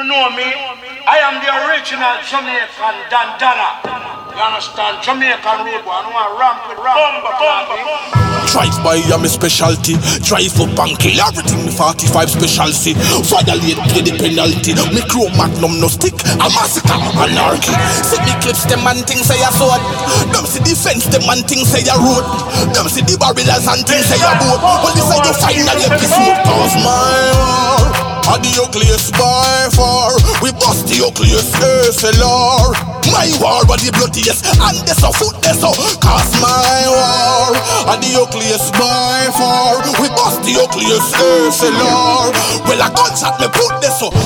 know me? I am the original Jamaican Dandana. You understand? Jamaican road boy. I don't want to ramp with bumba. Drive by am a specialty. Drive up and kill everything me 45 specialty. Violate pay the penalty. Me crew magnum no stick. A massacre anarchy. See me clips them and things say a sword. Them see the fence them and things say a road. Them see the barriers and things say a boat. Well this say you finally be smooth. Cause my war and the ugliest by far. We bust the ugliest SLR. My war was the bloodiest. And there's a foot there's so. Cause my war and the ugliest by far. We bust the ugliest SLR. Well a gunshot me put this so.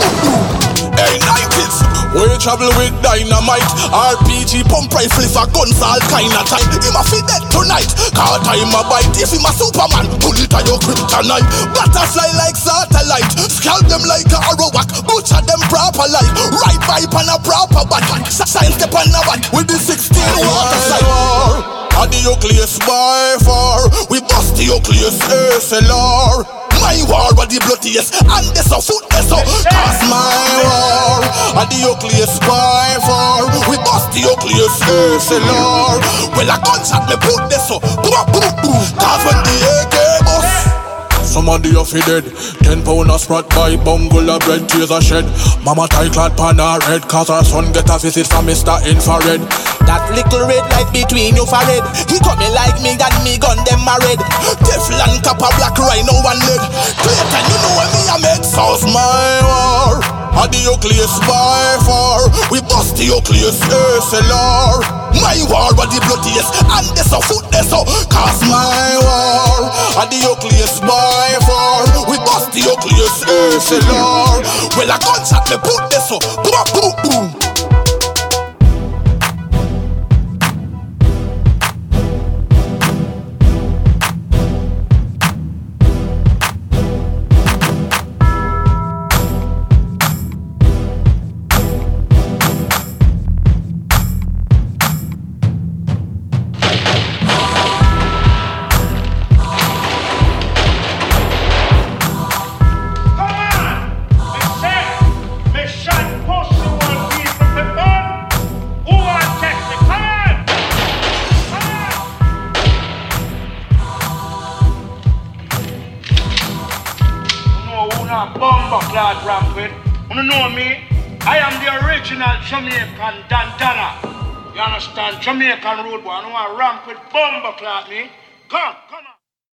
Hey 90s, we travel with dynamite. RPG pump rifles for guns all kind of time. Him a fi dead tonight. Cause time a bite. If him a Superman, bullet a your kryptonite. Butterfly like satellite. Scalp them like a arrowak. Butcher them proper like. Right pipe on a proper bat. Sign step on a bat. With the 16 water side. And the ugliest by far. We bust the ugliest SLR. My war was the bloodiest. And there's a foot there's so. Cause my war and the ugliest by far. We bust the ugliest SLR. Well a gunshot me put this so. Cause when the AK bust, somebody off he dead. 10 pound a sprat by bungle of bread. Tears a shed. Mama tie clad pan her head. Cause her son get a visit from Mr. Infrared. That little red light between you forehead. He coming like me and me gun them married. Teflon copper black rhino one leg. Clayton you know when me a make sauce. My war and the ugliest by far. We bust the ugliest SLR. My war was the bloodiest. And there's a foot there's so. Cause my war and the ugliest by far. We bust the ugliest SLR. Well a gunshot me put this so. Bumba clad rampant. You know me? I am the original Jamaican Dandana. You understand? Jamaican road boy. I don't want to ramp with bumba clad me. Come on.